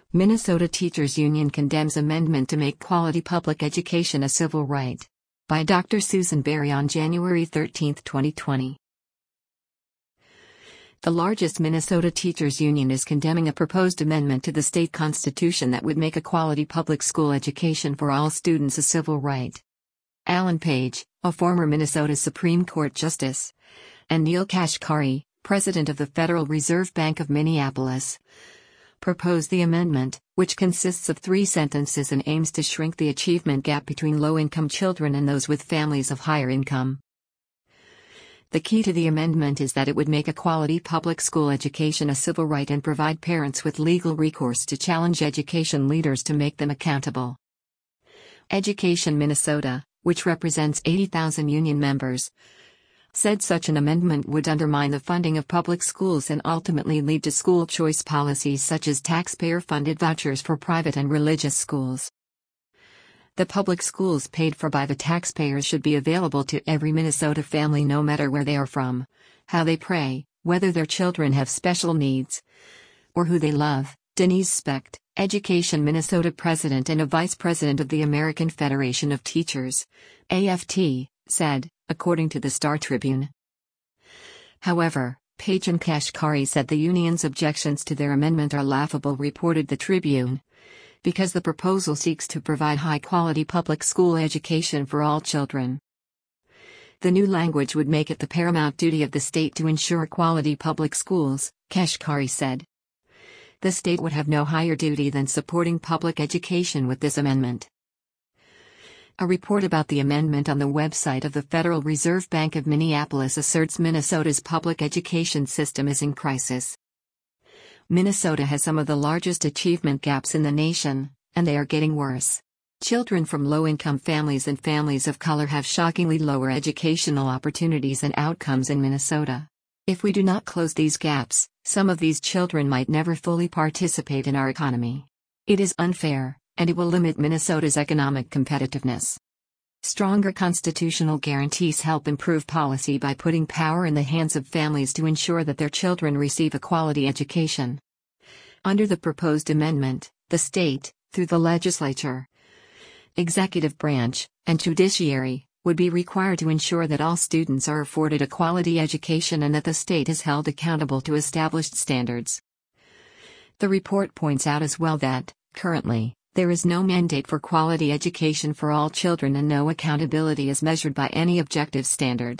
Minnesota Teachers Union condemns amendment to make quality public education a civil right. By Dr. Susan Berry on January 13, 2020. The largest Minnesota Teachers Union is condemning a proposed amendment to the state constitution that would make a quality public school education for all students a civil right. Alan Page, a former Minnesota Supreme Court Justice, and Neel Kashkari, president of the Federal Reserve Bank of Minneapolis, proposed the amendment, which consists of 3 sentences and aims to shrink the achievement gap between low-income children and those with families of higher income. The key to the amendment is that it would make a quality public school education a civil right and provide parents with legal recourse to challenge education leaders to make them accountable. Education Minnesota, which represents 80,000 union members, said such an amendment would undermine the funding of public schools and ultimately lead to school choice policies such as taxpayer-funded vouchers for private and religious schools. The public schools paid for by the taxpayers should be available to every Minnesota family no matter where they are from, how they pray, whether their children have special needs, or who they love. Denise Specht, Education Minnesota president and a vice president of the American Federation of Teachers, AFT, said, according to the Star Tribune. However, Page and Kashkari said the union's objections to their amendment are laughable, reported the Tribune, because the proposal seeks to provide high-quality public school education for all children. The new language would make it the paramount duty of the state to ensure quality public schools, Kashkari said. The state would have no higher duty than supporting public education with this amendment. A report about the amendment on the website of the Federal Reserve Bank of Minneapolis asserts Minnesota's public education system is in crisis. Minnesota has some of the largest achievement gaps in the nation, and they are getting worse. Children from low-income families and families of color have shockingly lower educational opportunities and outcomes in Minnesota. If we do not close these gaps, some of these children might never fully participate in our economy. It is unfair, and it will limit Minnesota's economic competitiveness. Stronger constitutional guarantees help improve policy by putting power in the hands of families to ensure that their children receive a quality education. Under the proposed amendment, the state, through the legislature, executive branch, and judiciary, would be required to ensure that all students are afforded a quality education and that the state is held accountable to established standards. The report points out as well that, currently, there is no mandate for quality education for all children and no accountability is measured by any objective standard.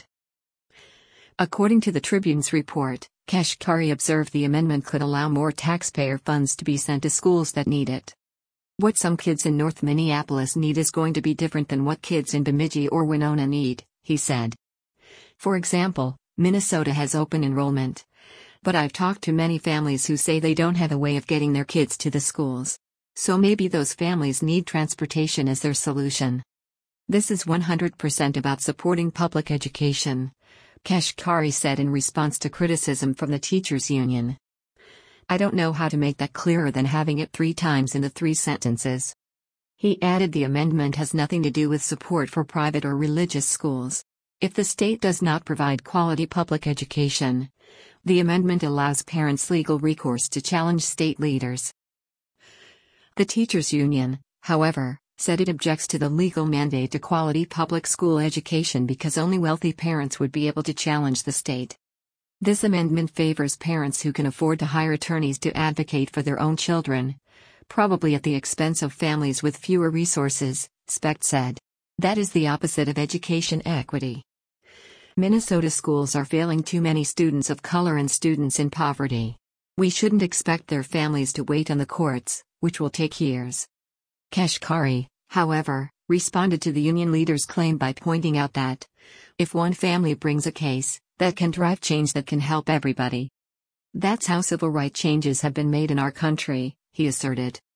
According to the Tribune's report, Kashkari observed the amendment could allow more taxpayer funds to be sent to schools that need it. What some kids in North Minneapolis need is going to be different than what kids in Bemidji or Winona need, he said. For example, Minnesota has open enrollment. But I've talked to many families who say they don't have a way of getting their kids to the schools. So maybe those families need transportation as their solution. This is 100% about supporting public education, Kashkari said in response to criticism from the teachers' union. I don't know how to make that clearer than having it 3 times in the 3 sentences. He added the amendment has nothing to do with support for private or religious schools. If the state does not provide quality public education, the amendment allows parents legal recourse to challenge state leaders. The teachers' union, however, said it objects to the legal mandate to quality public school education because only wealthy parents would be able to challenge the state. This amendment favors parents who can afford to hire attorneys to advocate for their own children, probably at the expense of families with fewer resources, Specht said. That is the opposite of education equity. Minnesota schools are failing too many students of color and students in poverty. We shouldn't expect their families to wait on the courts, which will take years. Kashkari, however, responded to the union leader's claim by pointing out that, if one family brings a case, that can drive change that can help everybody. That's how civil rights changes have been made in our country, he asserted.